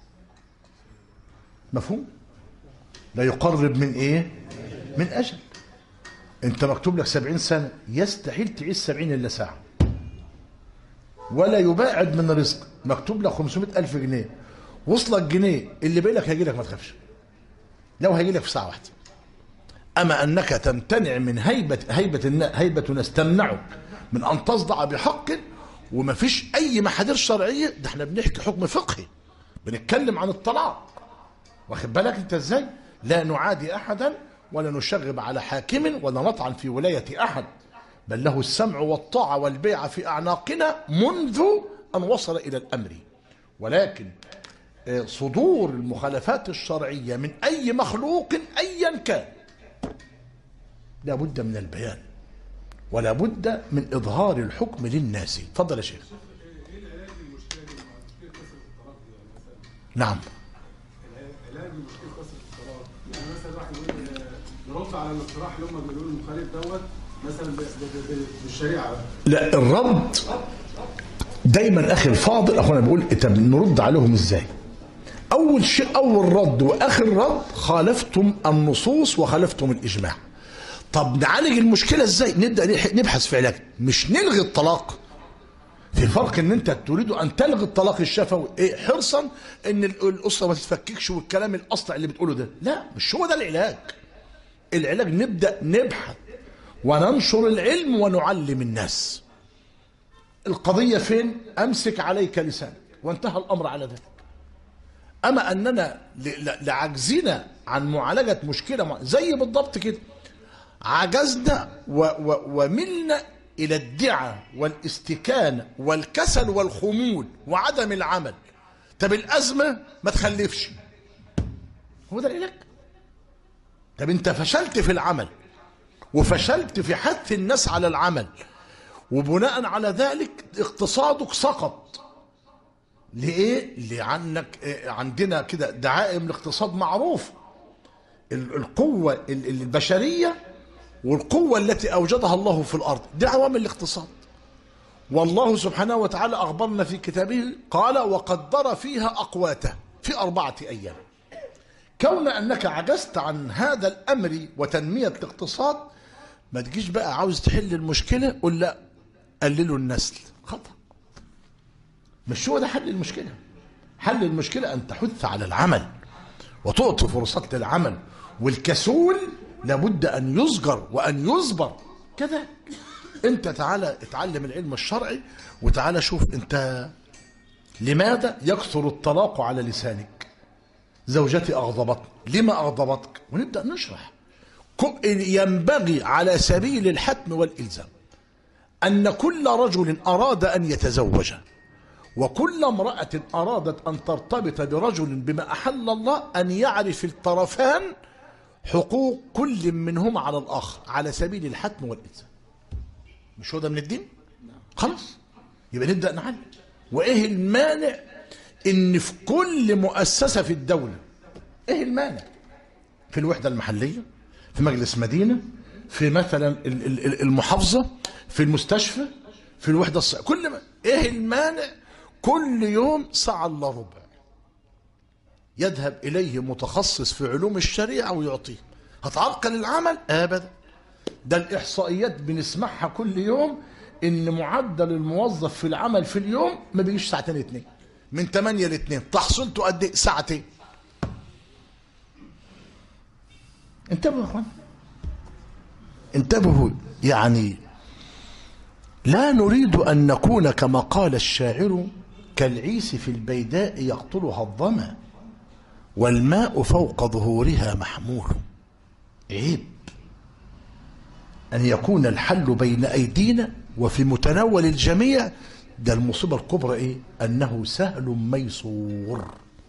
مفهوم؟ لا يقرب من إيه؟ من أجل. أنت مكتوب لك 70 سنة، يستحيل تعيش 70 إلا ساعة. ولا يباعد من رزق، مكتوب لك 500,000 جنيه، وصلك جنيه اللي باقي لك هيجي لك، ما تخافش، لو هيجي لك في ساعة واحدة. أما أنك تمتنع من هيبة ناس تمنعك من أن تصدع بحق وما فيش أي محاذير شرعية. ده احنا بنحكي حكم فقهي، بنتكلم عن الطلاق، واخد بالك أنت إزاي؟ لا نعادي أحدا ولا نشغب على حاكم ولا نطعن في ولاية أحد، بل له السمع والطاعة والبيع في أعناقنا منذ أن وصل إلى الأمر. ولكن صدور المخالفات الشرعية من أي مخلوق أيا كان لا بد من البيان ولا بد من إظهار الحكم للناس. تفضل يا شيخ. نعم. علاج مشكلة قصة الطلاق، يعني مثلا واحد يقول نرد على الاقتراح اللي هم بيقولوا المخالف دوت مثلا بالشريعة. لا، الرد دايما أخي الفاضل، أخونا بيقول طب نرد عليهم إزاي؟ أول شيء، أول رد وآخر رد، خالفتم النصوص وخالفتم الإجماع. طب نعالج المشكلة إزاي؟ نبدأ نبحث في علاج، مش نلغي الطلاق. في فرق ان انت تريد ان تلغي الطلاق الشفوي حرصا ان الاسره ما تتفككش والكلام الاسطع اللي بتقوله ده، لا مش هو ده العلاج. العلاج نبدا نبحث وننشر العلم ونعلم الناس. القضيه فين؟ امسك عليك لسانك، وانتهى الامر على ذلك. اما اننا لعجزنا عن معالجه مشكله زي بالضبط كده عجزنا وملنا إلى الدعاء والاستكانة والكسل والخمول وعدم العمل. طب الأزمة ما تخلفش، هو ده العلاج. طب أنت فشلت في العمل وفشلت في حث الناس على العمل، وبناء على ذلك اقتصادك سقط. لإيه؟ لأنك عندنا كده دعائم الاقتصاد معروف، القوة البشرية والقوة التي أوجدها الله في الأرض دي عوامل الاقتصاد. والله سبحانه وتعالى أخبرنا في كتابه قال: وقدر فيها أقواته في 4 أيام. كون أنك عجزت عن هذا الأمر وتنمية الاقتصاد، ما تجيش بقى عاوز تحل المشكلة قل لا قللوا النسل، خطأ. مش هو ده حل المشكلة. حل المشكلة أن تحث على العمل وتعطي فرصات للعمل، والكسول لابد أن يصغر وأن يصبر كذا. أنت تعالى اتعلم العلم الشرعي وتعالى شوف أنت لماذا يكثر الطلاق على لسانك. زوجتي أغضبتني، لما أغضبتك؟ ونبدأ نشرح. ينبغي على سبيل الحتم والإلزام أن كل رجل أراد أن يتزوج وكل امرأة أرادت أن ترتبط برجل بما أحل الله أن يعرف الطرفان حقوق كل منهم على الآخر على سبيل الحتم والإلزام. مش هو ده من الدين؟ خلاص، يبقى نبدأ نعلم وايه المانع ان في كل مؤسسة في الدولة، ايه المانع في الوحدة المحلية، في مجلس مدينة، في مثلا المحافظة، في المستشفى، في الوحدة كل ما ايه المانع كل يوم ساعة الا ربع يذهب اليه متخصص في علوم الشريعة ويعطيه؟ هتعرقل العمل؟ ابدا. ده الاحصائيات بنسمعها كل يوم ان معدل الموظف في العمل في اليوم ما بيجيش ساعتين اتنين، من 8 ل 2. تحصيلته قد ايه؟ ساعتين. انتبهوا يا اخوان، انتبهوا. يعني لا نريد ان نكون كما قال الشاعر كالعيس في البيداء يقتلها الظما والماء فوق ظهورها محمول. عيب أن يكون الحل بين أيدينا وفي متناول الجميع. ده المصيبة الكبرى إيه؟ أنه سهل ميسور.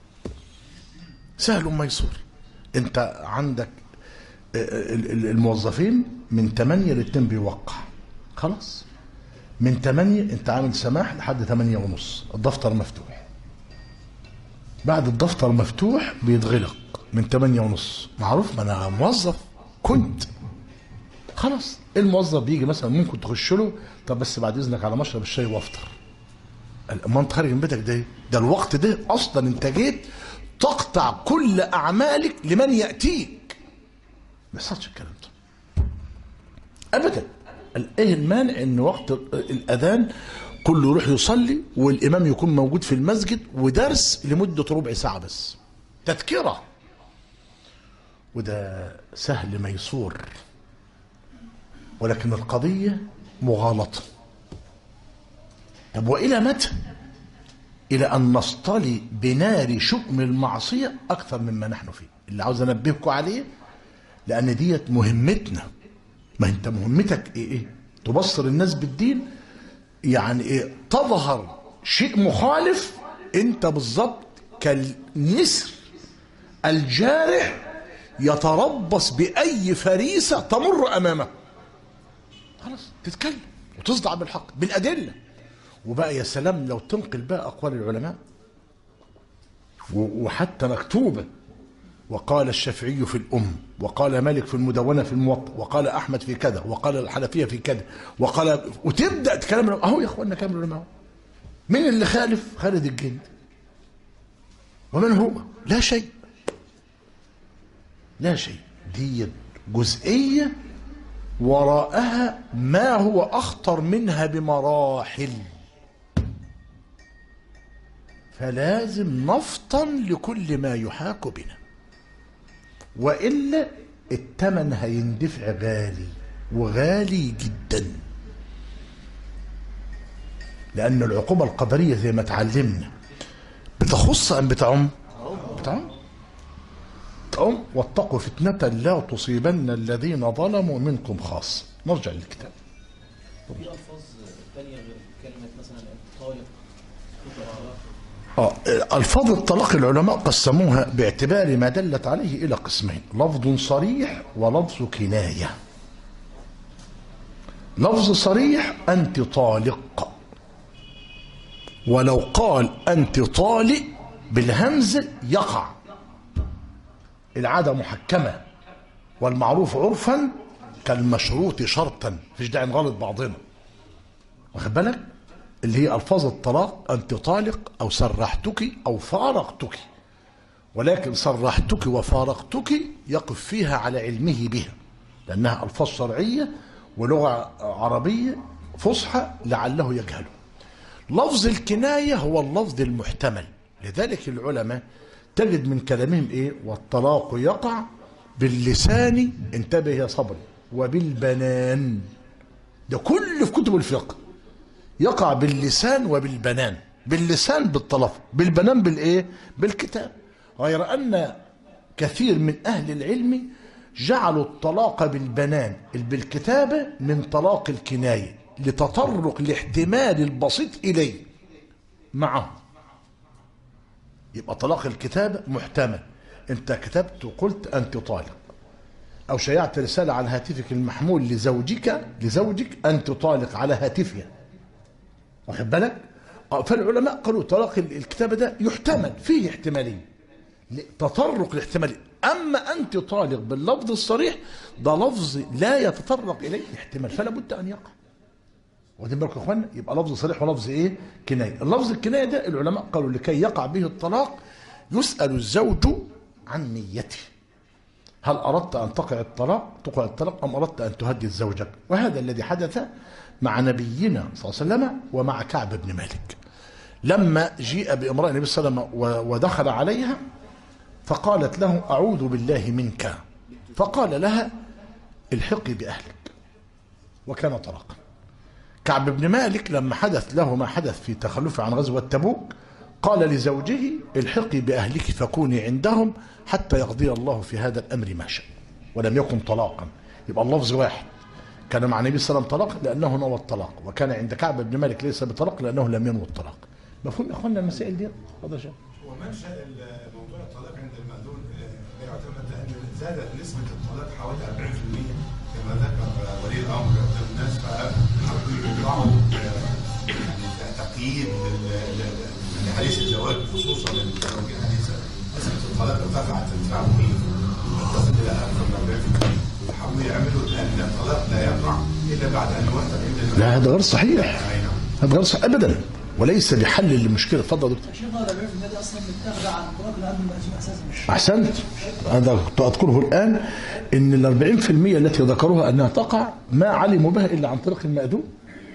سهل ميسور. أنت عندك الموظفين من 8 ل 2 بيوقع، خلاص. من 8 أنت عامل سماح لحد 8:30 الدفتر مفتوح. بعد الدفتر مفتوح بيتغلق من 8:30. معروف، ما أنا موظف كنت. خلاص الموظف بيجي مثلا ممكن تخش له، طب بس بعد اذنك على مشرب الشاي وافطر. ما انت خارج من بيتك، ده الوقت ده اصلا انت جيت تقطع كل اعمالك لمن ياتيك. ما يصحش الكلام ده ابدا. ايه المانع ان وقت الاذان كله يروح يصلي والامام يكون موجود في المسجد ودرس لمده ربع ساعه بس، تذكره. وده سهل ميسور. ولكن القضية مغالطة. طب وإلى متى؟ إلى أن نصطلي بنار شؤم المعصية أكثر مما نحن فيه. اللي عاوز أنبهكم عليه، لأن ديت مهمتنا. ما أنت مهمتك إيه؟ تبصر الناس بالدين، يعني إيه؟ تظهر شيء مخالف، أنت بالضبط كالنسر الجارح يتربص بأي فريسة تمر أمامه. خلاص تتكلم وتصدع بالحق بالأدلة. وبقى يا سلام لو تنقل بقى أقوال العلماء وحتى مكتوبة. وقال الشافعي في الأم، وقال مالك في المدونة في الموطأ، وقال أحمد في كذا، وقال الحنفية في كذا، وقال، وتبدأ تكلم أهو يا أخوانا كلام العلماء. من اللي خالف؟ خالد الجند. ومن هو؟ لا شيء، لا شيء. دي جزئية وراءها ما هو أخطر منها بمراحل. فلازم نفطن لكل ما يحاك بنا، وإلا الثمن هيندفع غالي، وغالي جدا. لأن العقوبة القدرية زي ما اتعلمنا بتخص أم بتعم؟ بتعم. واتقوا فتنة لا تصيبن الذين ظلموا منكم خاصة. نرجع للكتاب. في ألفاظ ثانية غير كلمة مثلا الطالق؟ ألفاظ الطلاق العلماء قسموها باعتبار ما دلت عليه إلى قسمين: لفظ صريح ولفظ كناية. لفظ صريح أنت طالق، ولو قال أنت طالق بالهمزة يقع. العادة محكمة والمعروف عرفا كالمشروط شرطا، مفيش داعي نغلط بعضنا. واخد بالك؟ اللي هي ألفاظ الطلاق: أنت طالق، أو سرحتك، أو فارقتك. ولكن سرحتك وفارقتك يقف فيها على علمه بها، لأنها ألفاظ شرعية ولغة عربية فصحى لعله يجهله. لفظ الكناية هو اللفظ المحتمل. لذلك العلماء تجد من كلامهم إيه؟ والطلاق يقع باللسان، انتبه يا صبري، وبالبنان. ده كله في كتب الفقه. يقع باللسان وبالبنان. باللسان بالتلفظ، بالبنان بالايه؟ بالكتاب. غير ان كثير من اهل العلم جعلوا الطلاق بالبنان بالكتابه من طلاق الكنايه لتطرق الاحتمال البسيط اليه معه. يبقى طلاق الكتابه محتمل، انت كتبت وقلت انت طالق، او شيعت رساله على هاتفك المحمول لزوجك انت طالق على هاتفها، واخد بالك؟ فالعلماء قالوا طلاق الكتابة ده يحتمل فيه احتمالية، تطرق الاحتمالية. أما أنت طالق باللفظ الصريح ده لفظ لا يتطرق إليه احتمال، فلا بد أن يقع. واخدين بالكم يا اخوانا؟ يبقى لفظ صريح ولفظ ايه؟ كناية. اللفظ الكناية ده العلماء قالوا لكي يقع به الطلاق يسأل الزوج عن نيته. هل أردت أن تقع الطلاق أم أردت أن تهدد زوجك؟ وهذا الذي حدث مع نبينا صلى الله عليه وسلم ومع كعب بن مالك. لما جيء بامرأة النبي صلى الله عليه وسلم ودخل عليها فقالت له أعوذ بالله منك، فقال لها الحقي بأهلك، وكان طلاقا. كعب بن مالك لما حدث له ما حدث في تخلفه عن غزوة تبوك قال لزوجه الحقي بأهلك فكوني عندهم حتى يقضي الله في هذا الأمر ما شاء، ولم يكن طلاقا. يبقى اللفظ واحد، كان مع النبي صلى الله عليه وسلم طلاق لأنه نوى الطلاق، وكان عند كعب بن مالك ليس بطلاق لأنه لم ينوي الطلاق. مفهوم يا اخوانا المسائل دي؟ اتفضل يا شيخ. ومنشأ موضوع الطلاق عند المأذون لا يعتمد لأن زادت نسبة الطلاق حوالي 40% كما ذكر ولي الأمر قدام الناس، فحبوا يطلعوا يعني تقييد لحديث الزواج خصوصا للزواج الحديثة. نسبة الطلاق ارتفعت التعويض تصل إلى أكثر من 40%، وحبوا يعملوا لأن الطلاق لا يقع إلا بعد أن يوثق. لا هذا غير صحيح، هذا غير صحيح أبدا، وليس بحل للمشكله. اتفضل يا دكتور. شيخنا 40% اصلا متاخده عن الطلاق اللي قبل المأذون اساسا. احسنت، هذا اذكره الان ان ال 40% التي ذكروها انها تقع ما علموا بها الا عن طريق المأذون.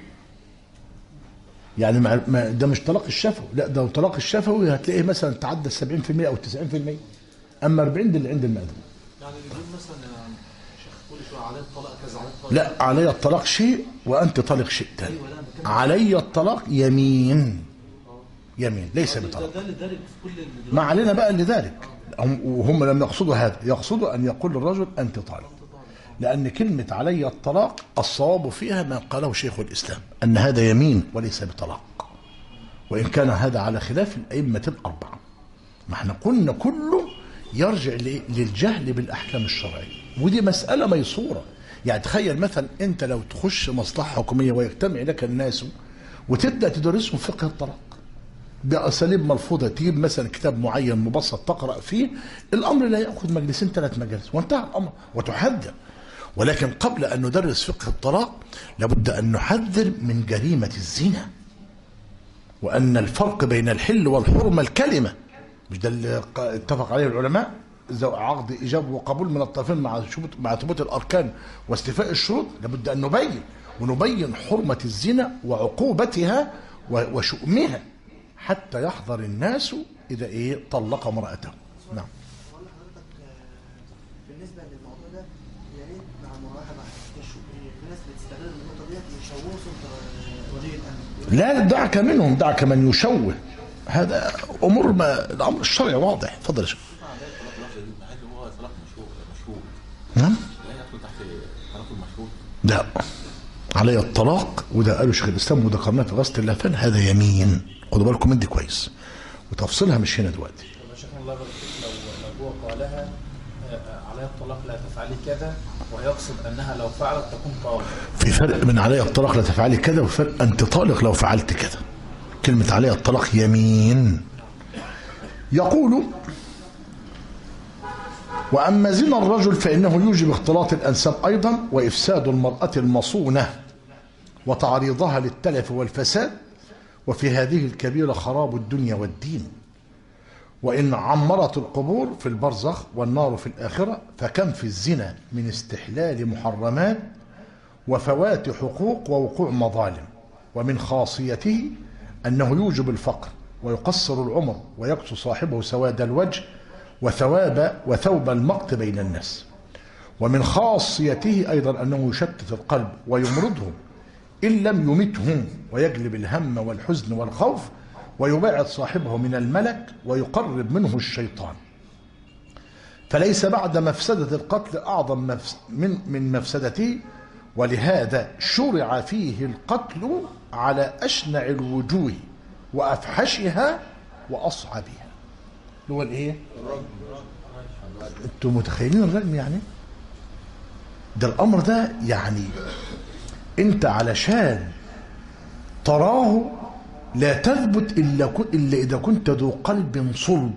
يعني ده مش طلاق الشفوي، لا ده طلاق الشفوي هتلاقيه مثلا تعدى 70% او 90%، اما 40 ده اللي عند المأذون. يعني اللي يقول مثلا يا شيخ كل شويه عليه الطلاق كذا عليه الطلاق، لا علي الطلاق شيء وانت طالق شيء ثاني. علي الطلاق يمين، يمين ليس بطلاق. ده اللي دارج في كل ما علينا بقى اللي ذلك، وهم لم يقصدوا هذا، يقصدوا ان يقول للرجل انت طالق، لان كلمه علي الطلاق الصواب فيها ما قاله شيخ الاسلام ان هذا يمين وليس بطلاق، وان كان هذا على خلاف الائمه الاربعه. ما احنا قلنا كله يرجع للجهل بالاحكام الشرعيه، ودي مساله ميسوره. يعني تخيل مثلا انت لو تخش مصلحه حكوميه ويجتمع لك الناس وتبدا تدرسهم فقه الطلاق باساليب ملفوظه، تجيب مثلا كتاب معين مبسط تقرا فيه، الامر لا ياخذ مجلسين 3 مجالس وانتهى الامر وتحذر. ولكن قبل ان ندرس فقه الطلاق لابد ان نحذر من جريمه الزنا، وان الفرق بين الحل والحرمه الكلمه، مش ده اللي اتفق عليه العلماء، عقد ايجاب وقبول من الطرفين مع ثبوت الاركان واستيفاء الشروط. لابد ان نبين حرمه الزنا وعقوبتها وشؤمها حتى يحذر الناس اذا طلق امراته. نعم. بقول لحضرتك بالنسبه للموضوع ده يا ريت مع المراقبه التشويق، في ناس بتستغل النقطه ديت يشوهوا صوت ولي الامر. لا دعك منهم، دعك من يشوه، هذا امور ما الامر الشرعي واضح. اتفضل يا شيخ. نعم. لا علي الطلاق، وده قاله شيخ الاسلام وذكرناه في غسل اللهفان، هذا يمين، خدوا بالكم من دي كويس، وتفصيلها مش هنا دلوقتي. شيخنا الله يبارك فيك، لو هو قالها علي الطلاق لا تفعلي كذا ويقصد انها لو فعلت تكون طالق. في فرق بين علي الطلاق لا تفعلي كذا وفرق انت طالق لو فعلت كذا. كلمه علي الطلاق يمين. يقول وأما زنا الرجل فإنه يوجب اختلاط الأنساب أيضا وإفساد المرأة المصونة وتعريضها للتلف والفساد، وفي هذه الكبيرة خراب الدنيا والدين. وإن عمرت القبور في البرزخ والنار في الآخرة، فكم في الزنا من استحلال محرمات وفوات حقوق ووقوع مظالم. ومن خاصيته أنه يوجب الفقر ويقصر العمر ويكسو صاحبه سواد الوجه وثوب المقت بين الناس. ومن خاصيته أيضا أنه يشتت القلب ويمرضهم إن لم يمته، ويجلب الهم والحزن والخوف، ويباعد صاحبه من الملك ويقرب منه الشيطان. فليس بعد مفسدة القتل أعظم من مفسدته، ولهذا شرع فيه القتل على أشنع الوجوه وأفحشها وأصعبها. هو الايه؟ انتوا متخيلين الرجم يعني؟ ده الامر ده يعني انت علشان تراه لا تثبت إلا إذا كنت ذو قلب صلب.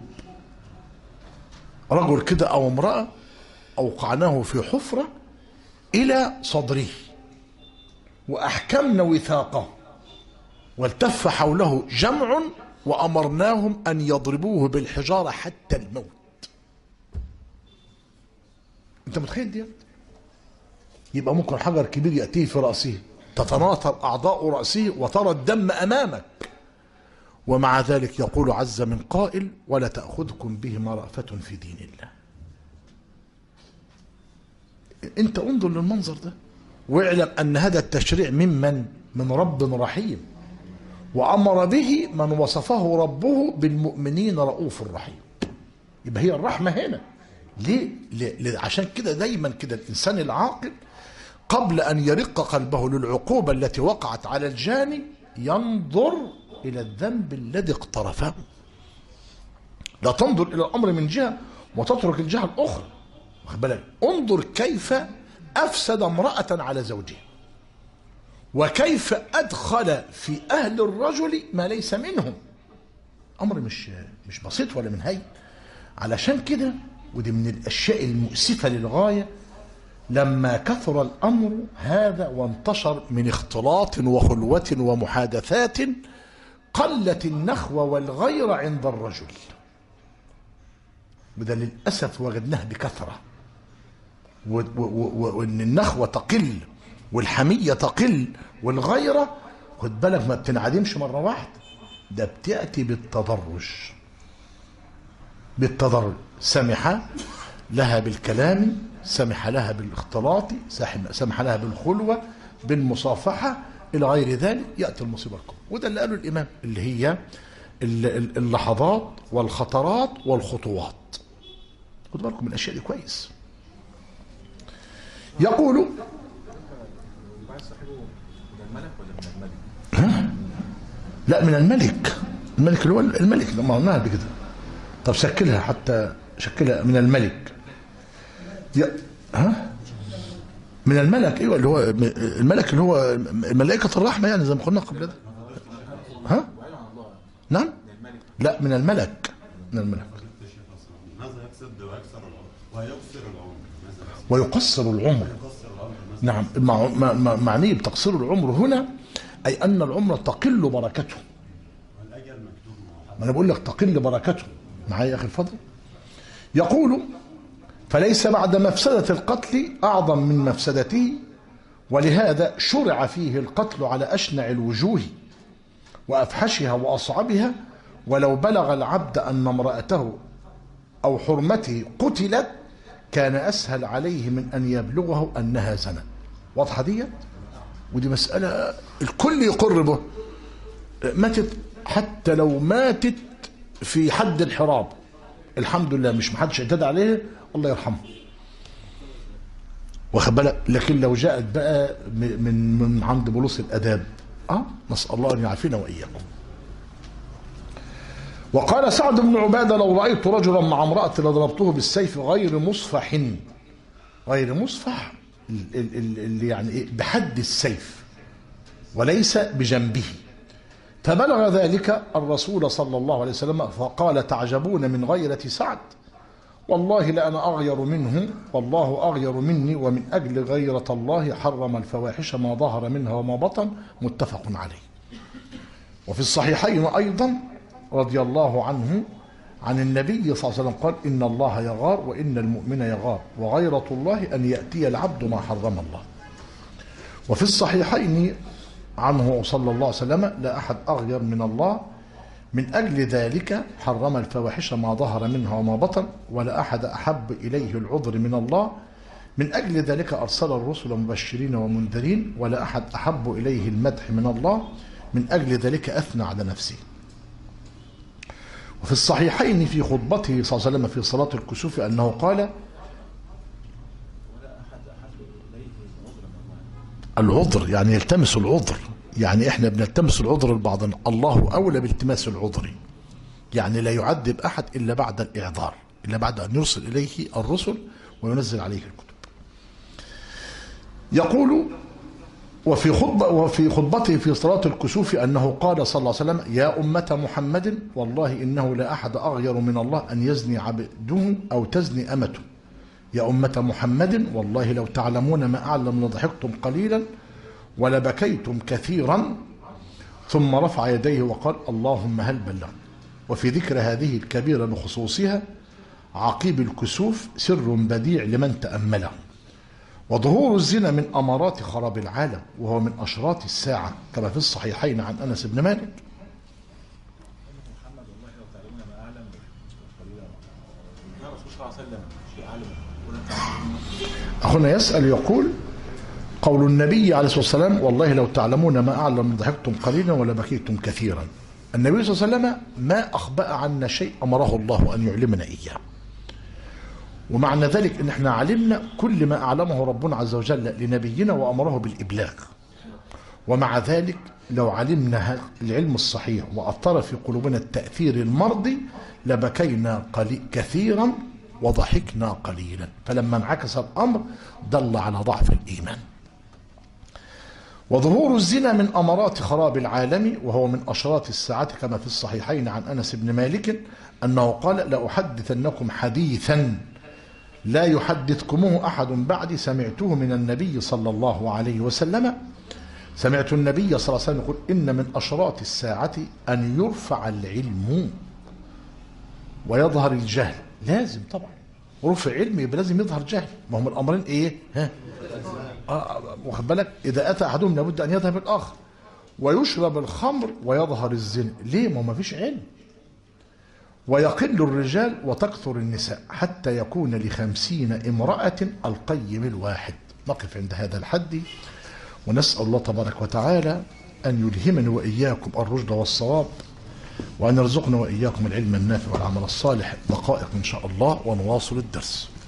رجل كده أو امرأة أوقعناه في حفرة إلى صدره وأحكمنا وثاقه والتف حوله جمع وأمرناهم أن يضربوه بالحجارة حتى الموت. أنت متخيل دي؟ يبقى ممكن حجر كبير يأتيه في رأسه تتناثر أعضاء رأسه وترى الدم أمامك، ومع ذلك يقول عز من قائل: ولا تأخذكم بهما رأفة في دين الله. أنت انظر للمنظر ده واعلم أن هذا التشريع من رب رحيم، وأمر به من وصفه ربه بالمؤمنين رؤوف رحيم. يبقى هي الرحمة هنا ليه؟ عشان كده دايما كده الإنسان العاقل قبل أن يرق قلبه للعقوبة التي وقعت على الجاني ينظر إلى الذنب الذي اقترفه. لا تنظر إلى الأمر من جهة وتترك الجهة الأخرى. واخد بالك؟ انظر كيف أفسد امرأة على زوجها، وكيف أدخل في أهل الرجل ما ليس منهم. أمر مش بسيط ولا من هين. علشان كده ودي من الأشياء المؤسفة للغاية لما كثر الأمر هذا وانتشر من اختلاط وخلوة ومحادثات، قلت النخوة والغيرة عند الرجل. وده للأسف وجدناه بكثرة، وإن النخوة تقل والحمية تقل والغيرة خد بالك ما بتنعدمش مرة واحدة، ده بتأتي بالتدرج. سمح لها بالكلام، سمح لها بالاختلاط، سمح لها بالخلوة، بالمصافحة، إلى غير ذلك يأتي المصيبة الكبرى. وده اللي قاله الإمام، اللي هي اللحظات والخطرات والخطوات. خدوا بالكم من الأشياء دي كويس. يقول لا من الملك اللي هو الملك لما قلناها بكده. طب شكلها حتى شكلها من الملك من الملك. ايوه اللي هو الملك اللي هو ملائكة الرحمة يعني زي ما قلنا قبل ده. نعم لا من الملك ماذا يكسب ويقصر العمر. نعم معنيه بتقصير العمر هنا أي أن العمر تقل بركته. ما أنا بقول لك تقل بركته. معايا يا أخي الفضل؟ يقول: فليس بعد مفسدة القتل أعظم من مفسدته، ولهذا شرع فيه القتل على أشنع الوجوه وأفحشها وأصعبها، ولو بلغ العبد أن امرأته أو حرمته قتلت كان أسهل عليه من أن يبلغه أنها زنت. واضحة دي؟ ودي مسألة الكل يقر به. ماتت حتى لو ماتت في حد الحراب الحمد لله مش محدش اعتدى عليه الله يرحمه. واخد بالك؟ لكن لو جاءت بقى من عند بولوس الآداب نسأل الله أن يعافينا وإياكم. وقال سعد بن عبادة: لو رأيت رجلا مع امرأة لضربته بالسيف غير مصفح. غير مصفح اللي يعني ايه بحد السيف وليس بجنبه. فبلغ ذلك الرسول صلى الله عليه وسلم فقال: تعجبون من غيرة سعد؟ والله لأنا أغير منه والله أغير مني، ومن أجل غيرة الله حرم الفواحش ما ظهر منها وما بطن. متفق عليه. وفي الصحيحين أيضا رضي الله عنه عن النبي صلى الله عليه وسلم قال: إن الله يغار وإن المؤمن يغار، وغيرة الله أن يأتي العبد ما حرم الله. وفي الصحيحين عنه صلى الله عليه وسلم: لا أحد أغير من الله، من أجل ذلك حرم الفواحش ما ظهر منها وما بطن، ولا أحد أحب إليه العذر من الله، من أجل ذلك أرسل الرسل مبشرين ومنذرين، ولا أحد أحب إليه المدح من الله، من أجل ذلك أثنى على نفسه. وفي الصحيحين في خطبته صلى الله عليه وسلم في صلاة الكسوف أنه قال: العذر يعني يلتمس العذر، يعني احنا بنلتمس العذر لبعضنا، الله أولى بالتماس العذر، يعني لا يعذب أحد إلا بعد الإعذار، إلا بعد أن يرسل إليه الرسل وينزل عليه الكتب. يقول: وفي خطبته في صلاة الكسوف أنه قال صلى الله عليه وسلم: يا أمة محمد والله إنه لا أحد أغير من الله أن يزني عبده أو تزني أمته. يا أمة محمد والله لو تعلمون ما أعلم لضحكتم قليلا ولبكيتم كثيرا. ثم رفع يديه وقال: اللهم هل بلغت. وفي ذكر هذه الكبيرة بخصوصها عقيب الكسوف سر بديع لمن تأمله. وظهور الزنا من أمارات خراب العالم وهو من أشراط الساعة كما في الصحيحين عن أنس بن مالك. أخونا يسأل يقول: قول النبي عليه الصلاة والسلام: والله لو تعلمون ما أعلم ضحكتم قليلا ولبكيتم كثيرا. النبي صلى الله عليه وسلم ما أخبأ عنا شيء أمره الله أن يعلمنا إياه. ومعنى ذلك ان احنا علمنا كل ما اعلمه ربنا عز وجل لنبينا وامره بالابلاغ. ومع ذلك لو علمنا العلم الصحيح واثر في قلوبنا التاثير المرضي لبكينا كثيرا وضحكنا قليلا. فلما انعكس الامر دل على ضعف الايمان. وظهور الزنا من امارات خراب العالم وهو من اشراط الساعه كما في الصحيحين عن انس بن مالك انه قال: لاحدثنكم حديثا لا يحدثكمه أحد بعدي سمعته من النبي صلى الله عليه وسلم. سمعت النبي صلى الله عليه وسلم يقول: إن من أشراط الساعة أن يرفع العلم ويظهر الجهل. لازم طبعا رفع علم يبقى لازم يظهر جهل. ما هم الأمرين إيه؟ واخد بالك؟ إذا أتى أحدهم لابد أن يذهب الآخر. ويشرب الخمر ويظهر الزنا. ليه؟ ما فيش علم. ويقل الرجال وتكثر النساء حتى يكون ل50 امرأة القيم الواحد. نقف عند هذا الحد ونسأل الله تبارك وتعالى أن يلهمنا وإياكم الرشد والصواب وأن يرزقنا وإياكم العلم النافع والعمل الصالح. دقائق إن شاء الله ونواصل الدرس.